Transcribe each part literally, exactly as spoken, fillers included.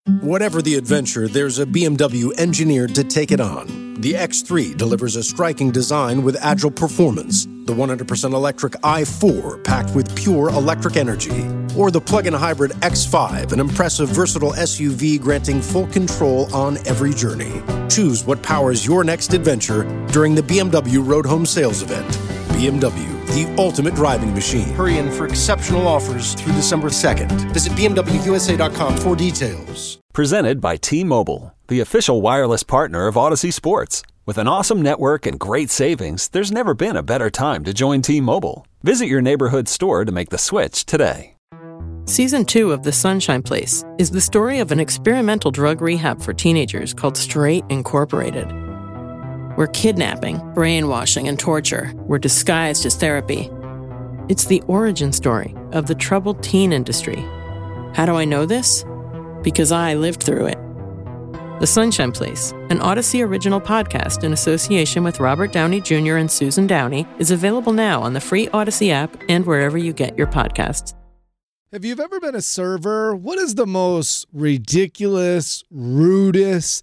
Whatever the adventure, there's a B M W engineered to take it on. The X three delivers a striking design with agile performance. The one hundred percent electric i four, packed with pure electric energy. Or the plug-in hybrid X five, an impressive, versatile S U V granting full control on every journey. Choose what powers your next adventure during the B M W Road Home Sales Event. B M W, the ultimate driving machine. Hurry in for exceptional offers through December second. Visit B M W U S A dot com for details. Presented by T-Mobile, the official wireless partner of Odyssey Sports. With an awesome network and great savings, there's never been a better time to join T-Mobile. Visit your neighborhood store to make the switch today. Season two of The Sunshine Place is the story of an experimental drug rehab for teenagers called Straight Incorporated, where kidnapping, brainwashing, and torture were disguised as therapy. It's the origin story of the troubled teen industry. How do I know this? Because I lived through it. The Sunshine Place, an Odyssey original podcast in association with Robert Downey Junior and Susan Downey, is available now on the free Odyssey app and wherever you get your podcasts. Have you ever been a server? What is the most ridiculous, rudest,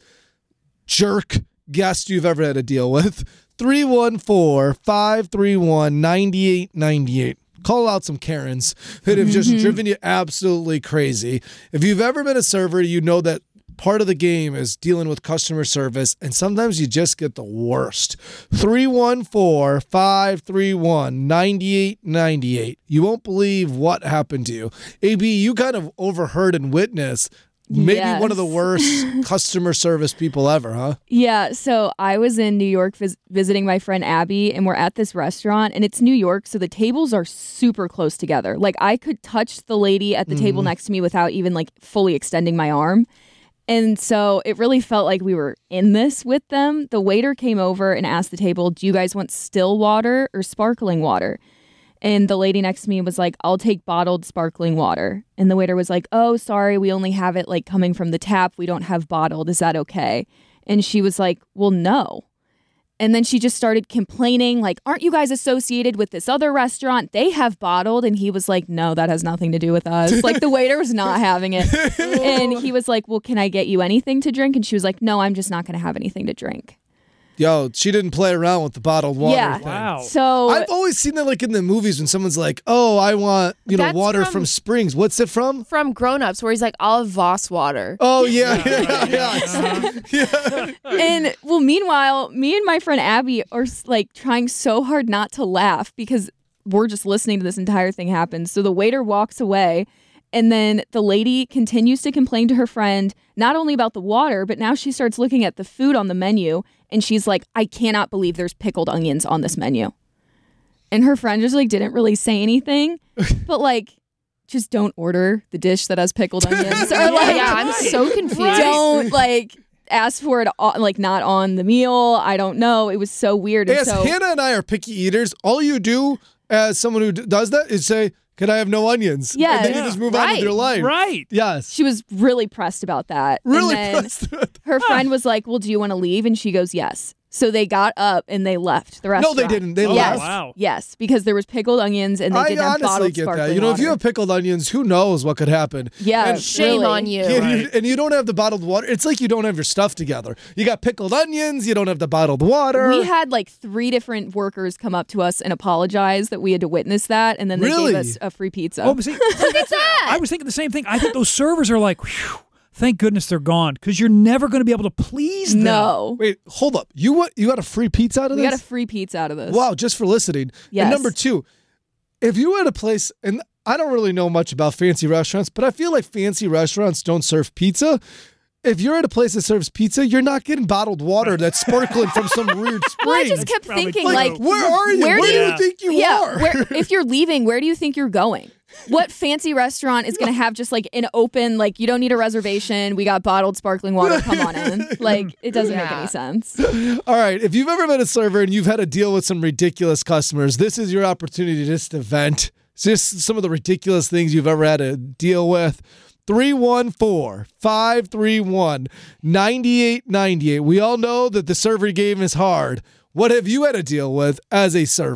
jerk guest you've ever had to deal with? three one four, five three one, nine eight nine eight. Call out some Karens that have just mm-hmm. driven you absolutely crazy. If you've ever been a server, you know that part of the game is dealing with customer service, and sometimes you just get the worst. three one four, five three one, nine eight nine eight. You won't believe what happened to you. A B, you kind of overheard and witnessed maybe yes. one of the worst customer service people ever, huh? Yeah, so I was in New York vis- visiting my friend Abby, and we're at this restaurant, and it's New York, so the tables are super close together. Like, I could touch the lady at the mm-hmm. table next to me without even, like, fully extending my arm. And so it really felt like we were in this with them. The waiter came over and asked the table, do you guys want still water or sparkling water? And the lady next to me was like, I'll take bottled sparkling water. And the waiter was like, oh, sorry, we only have it like coming from the tap. We don't have bottled. Is that okay? And she was like, well, no. And then she just started complaining, like, aren't you guys associated with this other restaurant? They have bottled. And he was like, no, that has nothing to do with us. Like, the waiter was not having it. And he was like, well, can I get you anything to drink? And she was like, no, I'm just not going to have anything to drink. Yo, she didn't play around with the bottled water yeah. thing. Wow. So I've always seen that like in the movies when someone's like, oh, I want, you know, water from, from Springs. What's it from? From Grown Ups, where he's like, I'll have Voss water. Oh, yeah, yeah, yeah. yeah. yeah. And, well, meanwhile, me and my friend Abby are like trying so hard not to laugh because we're just listening to this entire thing happen. So the waiter walks away. And then the lady continues to complain to her friend, not only about the water, but now she starts looking at the food on the menu. And she's like, I cannot believe there's pickled onions on this menu. And her friend just like didn't really say anything. But like, just don't order the dish that has pickled onions. Or like, yeah, I'm so confused. Don't like ask for it on, like not on the meal. I don't know. It was so weird. Yes, so, Hannah and I are picky eaters. All you do as someone who d- does that is say, can I have no onions? Yeah. And then you just move right. on with your life. Right. Yes. She was really pressed about that. Really and then pressed. Her friend was like, well, do you want to leave? And she goes, yes. So they got up and they left the restaurant. No, they didn't. They oh, left. Yes. Wow. Yes, because there was pickled onions and they I didn't have honestly bottled get sparkling that. You know, water. if you have pickled onions, who knows what could happen? Yeah, and shame really. on you. Yeah, Right. you- and you don't have the bottled water. It's like you don't have your stuff together. You got pickled onions. You don't have the bottled water. We had like three different workers come up to us and apologize that we had to witness that, and then they Really? gave us a free pizza. Oh, but see, look at that. I was thinking the same thing. I think those servers are like, whew, thank goodness they're gone, because you're never going to be able to please them. No. Wait, hold up. You what? You got a free pizza out of We this? got a free pizza out of this. Wow, just for listening. Yes. And number two, if you were at a place, and I don't really know much about fancy restaurants, but I feel like fancy restaurants don't serve pizza. If you're at a place that serves pizza, you're not getting bottled water that's sparkling from some weird spring. Well, I just kept probably thinking, true. like, Like, where are you? Where Where, do do you- you think you yeah, are? where, if you're leaving, where do you think you're going? What fancy restaurant is going to have just like an open, like, you don't need a reservation. We got bottled sparkling water. Come on in. Like, it doesn't make Yeah. any sense. All right, if you've ever been a server and you've had to deal with some ridiculous customers, this is your opportunity just to vent. Just some of the ridiculous things you've ever had to deal with. three one four, five three one, nine eight nine eight. We all know that the server game is hard. What have you had to deal with as a server?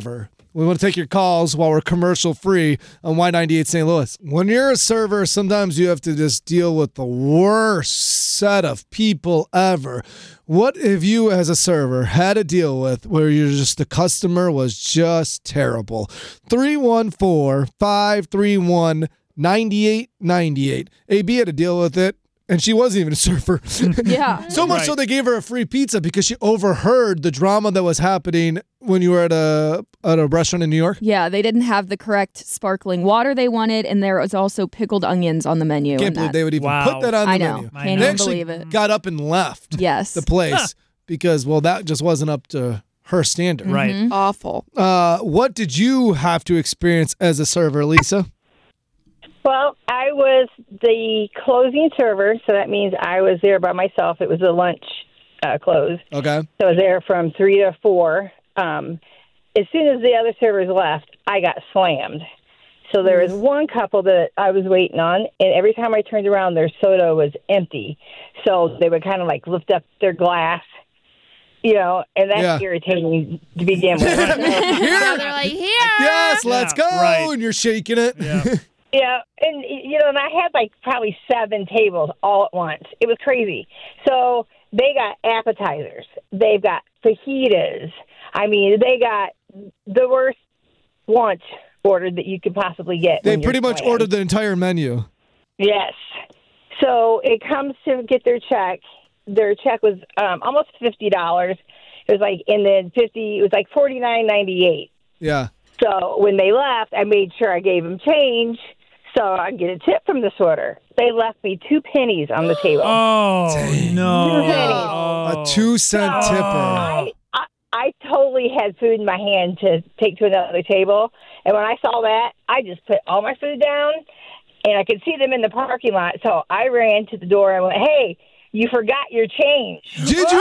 We want to take your calls while we're commercial free on Y ninety-eight Saint Louis. When you're a server, sometimes you have to just deal with the worst set of people ever. What have you, as a server, had to deal with where you're just the customer was just terrible? three one four, five three one, nine eight nine eight. A B had to deal with it. And she wasn't even a surfer. Yeah. So much Right. so they gave her a free pizza because she overheard the drama that was happening when you were at a at a restaurant in New York. Yeah, they didn't have the correct sparkling water they wanted, and there was also pickled onions on the menu. Can't and believe that- they would even Wow. put that on the I know. menu. I Can't know. They even actually believe it. got up and left Yes. the place because, well, that just wasn't up to her standard. Right. Mm-hmm. Awful. Uh, what did you have to experience as a server, Lisa? Well, I was the closing server, so that means I was there by myself. It was a lunch uh, close. Okay. So I was there from three to four. Um, as soon as the other servers left, I got slammed. So there was one couple that I was waiting on, and every time I turned around, their soda was empty. So they would kind of like lift up their glass, you know, and that's Yeah. irritating to begin with. Now they're like, here. Yes, let's Yeah, go. right. And you're shaking it. Yeah. Yeah, and you know, and I had like probably seven tables all at once. It was crazy. So they got appetizers. They've got fajitas. I mean, they got the worst lunch order that you could possibly get. They when you're pretty much slammed. ordered the entire menu. Yes. So it comes to get their check. Their check was um, almost fifty dollars. It was like in the fifty. It was like forty nine ninety eight. Yeah. So when they left, I made sure I gave them change so I get a tip from this order. They left me two pennies on the table. Oh, no. A two cent Oh. tipper. I, I I totally had food in my hand to take to another table, and when I saw that, I just put all my food down, and I could see them in the parking lot. So I ran to the door and went, "Hey, you forgot your change." Did you?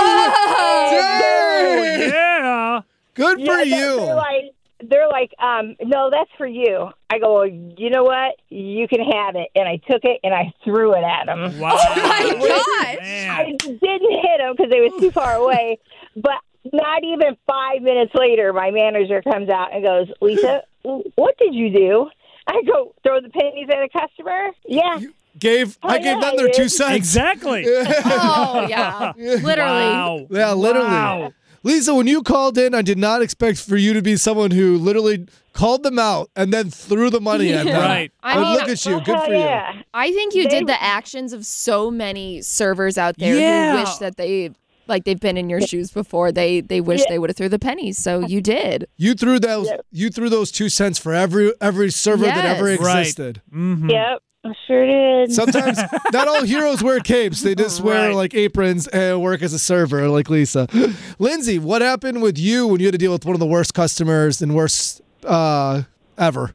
Dang! Yeah. Good for Yeah, you. They're like, they're like, um, no, that's for you. I go, well, you know what? You can have it. And I took it and I threw it at them. Wow. Oh my gosh. Man. I didn't hit them because they was too far away. But not even five minutes later, my manager comes out and goes, Lisa, what did you do? I go, throw the pennies at a customer? Yeah. Gave Oh, I gave yeah, them I their two did. cents. Exactly. Oh, yeah. Literally. Wow. Yeah, literally. Wow. Lisa, when you called in, I did not expect for you to be someone who literally called them out and then threw the money at them. Right. I But mean, look at you. Good Hell for you. yeah. I think you They- did the actions of so many servers out there Yeah. who wish that they like they've been in your shoes before. They they wish Yeah. they would have threw the pennies. So you did. You threw those Yeah. you threw those two cents for every every server that ever Yes. Right. existed. Mm-hmm. Yep. I sure did. Sometimes not all heroes wear capes. They just wear Right. like aprons and work as a server, like Lisa. Lindsay, what happened with you when you had to deal with one of the worst customers and worst uh, ever?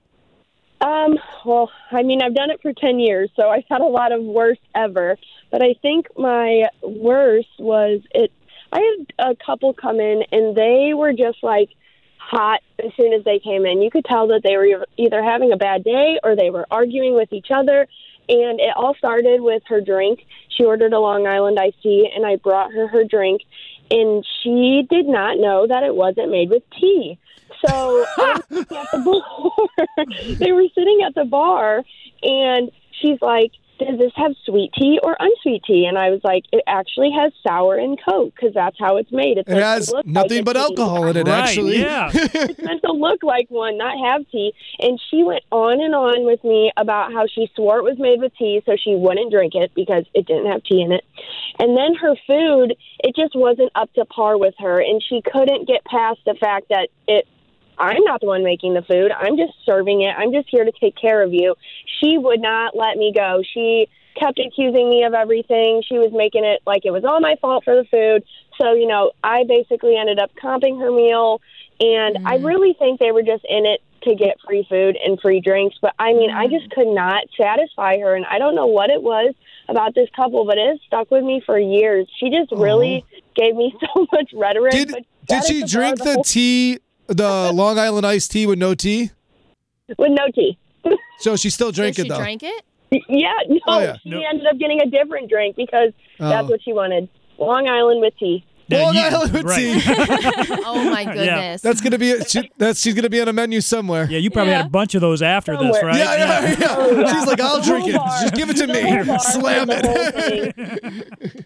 Um, well, I mean, I've done it for ten years, so I've had a lot of worst ever. But I think my worst was it. I had a couple come in, and they were just like hot as soon as they came in. You could tell that they were either having a bad day or they were arguing with each other. And it all started with her drink. She ordered a Long Island iced tea, and I brought her her drink, and she did not know that it wasn't made with tea. So I was sitting at the bar. They were sitting at the bar, and she's like, does this have sweet tea or unsweet tea? And I was like, it actually has sour and Coke because that's how it's made. It's It meant to has look nothing like a but tea. alcohol in it, Right, actually. yeah. It's meant to look like one, not have tea. And she went on and on with me about how she swore it was made with tea, so she wouldn't drink it because it didn't have tea in it. And then her food, it just wasn't up to par with her, and she couldn't get past the fact that it I'm not the one making the food. I'm just serving it. I'm just here to take care of you. She would not let me go. She kept accusing me of everything. She was making it like it was all my fault for the food. So, you know, I basically ended up comping her meal, and mm. I really think they were just in it to get free food and free drinks. But, I mean, mm. I just could not satisfy her, and I don't know what it was about this couple, but it has stuck with me for years. She just really oh. gave me so much rhetoric. Did, but did she drink the tea, the Long Island iced tea with no tea? With no tea. So she still drank Did it, though? she drank it? Yeah, no, oh, yeah. she no. ended up getting a different drink because oh. that's what she wanted. Long Island with tea. Yeah, Long you- Island with right. tea. Oh my goodness. That's gonna be. She, that's she's gonna be on a menu somewhere. Yeah, you probably had a bunch of those after this, Somewhere. right? Yeah, yeah, yeah. She's like, I'll The drink whole it. bar. Just give it to The me. whole bar Slam for the whole it. thing.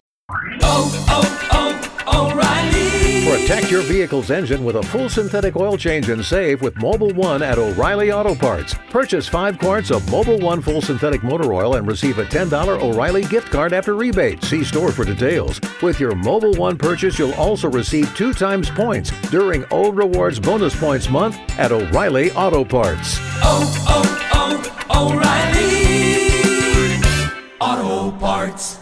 Protect your vehicle's engine with a full synthetic oil change and save with Mobile One at O'Reilly Auto Parts. Purchase five quarts of Mobile One full synthetic motor oil and receive a ten dollars O'Reilly gift card after rebate. See store for details. With your Mobile One purchase, you'll also receive two times points during O Rewards Bonus Points Month at O'Reilly Auto Parts. Oh, oh, oh, O'Reilly Auto Parts.